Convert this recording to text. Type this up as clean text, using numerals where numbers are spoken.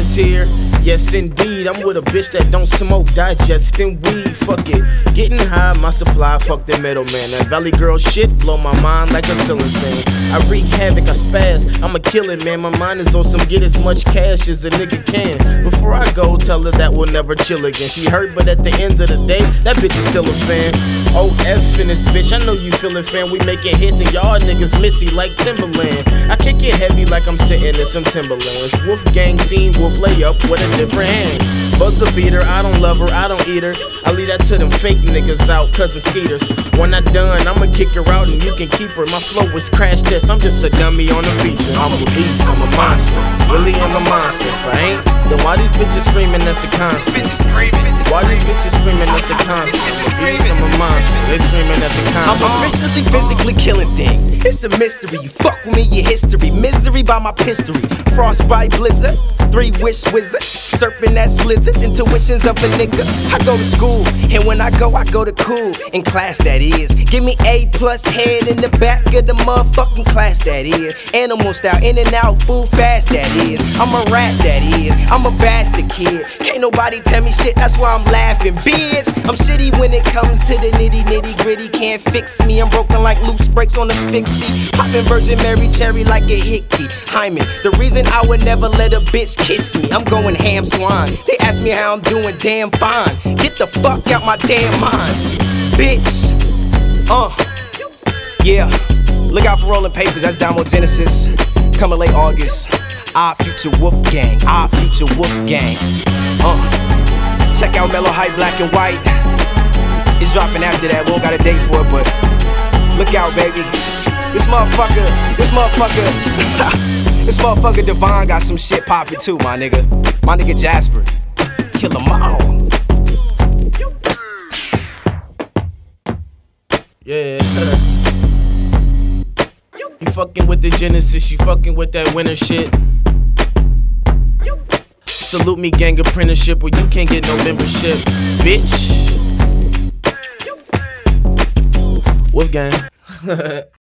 is here. Yes, indeed, I'm with a bitch that don't smoke, digesting weed. Fuck it, getting high, my supply, fuck the middleman. That Valley Girl shit blow my mind like a ceiling fan. I wreak havoc, I spaz, I'ma kill it, man. My mind is on some get as much cash as a nigga can. Before I go, tell her that we'll never chill again. She hurt, but at the end of the day, that bitch is still a fan. OF in this bitch, I know you feelin', fan. We making hits and y'all niggas missy like Timberland. I kick it heavy like I'm sitting in some Timberlands. Wolf gang team, wolf lay up with a different hand. Buzz a beater, I don't love her, I don't eat her. I leave that to them fake niggas out, cousin skeeters. When I done, I'ma kick her out and you can keep her. My flow is crash test, I'm just a dummy on a feature. I'm a beast, I'm a monster, really I'm a monster. If I ain't, then why these bitches screaming at the concert? Why these bitches screaming at the concert? Beast, I'm a monster, they screaming at the concert. I'm officially physically killing things. It's a mystery, you fuck with me, your history. Misery by my history. Frostbite blizzard, 3-wish wizard. Serpent that slithers, intuitions of a nigga. I go to school, and when I go to cool. In class that is. Give me A+ head in the back of the motherfucking class that is. Animal style, in and out, full fast that is. I'm a rat that is. I'm a bastard kid. Can't nobody tell me shit, that's why I'm laughing, bitch. I'm shitty when it comes to the nitty gritty. Can't fix me, I'm broken like loose brakes on a fixie. Poppin' Virgin Mary cherry like a hickey. Hyman, the reason I would never let a bitch kiss me. I'm going ham swine. They ask me how I'm doing, damn fine. Get the fuck out my damn mind, bitch. Yeah. Look out for Rolling Papers, that's Damo Genesis. Coming late August. Our future Wolf Gang, our future Wolf Gang. Check out Mellow Hype Black and White. It's dropping after that, we don't got a date for it, but look out, baby. This motherfucker Devon got some shit poppin' too, my nigga. My nigga Jasper. Kill 'em all. Yeah. You fucking with the Genesis, you fucking with that winter shit. Salute me, gang apprenticeship, where you can't get no membership, bitch. Wolf gang.